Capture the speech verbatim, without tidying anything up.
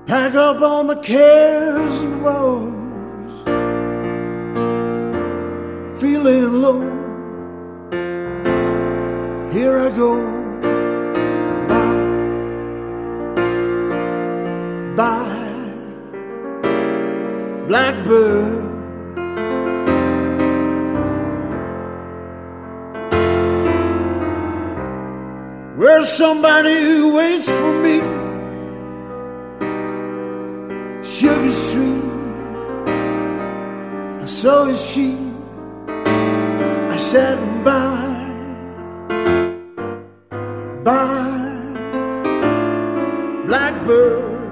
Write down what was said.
pack up all my cares and woes, feeling low. Here I go, bye, bye, blackbird. Where's somebody who waits for me? Sugar sweet, and so is she. I said bye, bye, blackbird.